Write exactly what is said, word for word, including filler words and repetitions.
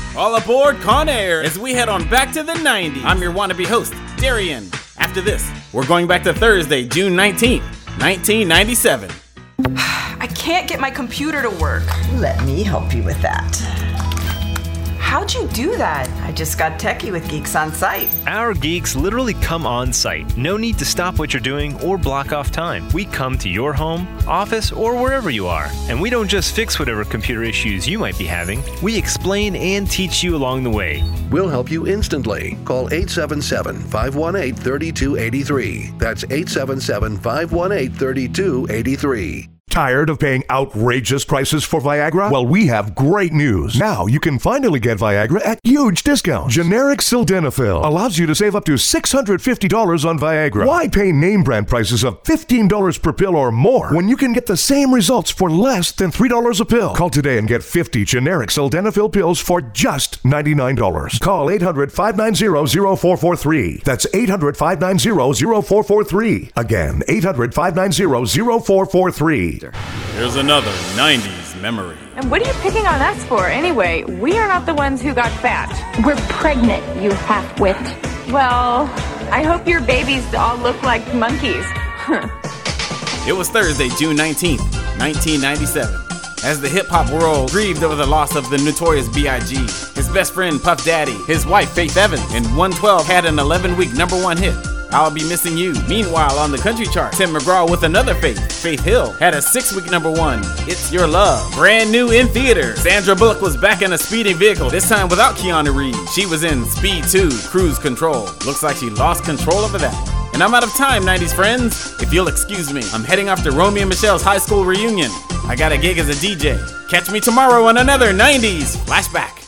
All aboard Con Air as we head on back to the nineties. I'm your wannabe host, Darian. After this, we're going back to Thursday, June nineteenth, nineteen ninety-seven. I can't get my computer to work. Let me help you with that. How'd you do that? I just got techie with Geeks on Site. Our geeks literally come on site. No need to stop what you're doing or block off time. We come to your home, office, or wherever you are. And we don't just fix whatever computer issues you might be having. We explain and teach you along the way. We'll help you instantly. Call eight seven seven, five one eight, three two eight three. That's eight seven seven, five one eight, three two eight three. Tired of paying outrageous prices for Viagra? Well, we have great news. Now you can finally get Viagra at huge discounts. Generic Sildenafil allows you to save up to six hundred fifty dollars on Viagra. Why pay name brand prices of fifteen dollars per pill or more when you can get the same results for less than three dollars a pill? Call today and get fifty generic Sildenafil pills for just ninety-nine dollars. Call eight hundred, five nine zero, zero four four three. That's eight hundred, five nine zero, zero four four three. Again, eight hundred, five nine zero, zero four four three. Here's another nineties memory. And what are you picking on us for anyway? We are not the ones who got fat. We're pregnant, you half-wit. Well, I hope your babies all look like monkeys. It was Thursday, June nineteenth, nineteen ninety-seven. As the hip-hop world grieved over the loss of the notorious B I G, his best friend Puff Daddy, his wife Faith Evans, and one twelve had an eleven-week number one hit, I'll Be Missing You. Meanwhile, on the country chart, Tim McGraw with another Faith, Faith Hill, had a six-week number one, It's Your Love. Brand new in theaters, Sandra Bullock was back in a speeding vehicle, this time without Keanu Reeves. She was in Speed two, Cruise Control. Looks like she lost control over that. And I'm out of time, nineties friends. If you'll excuse me, I'm heading off to Romeo and Michelle's high school reunion. I got a gig as a D J. Catch me tomorrow on another nineties Flashback.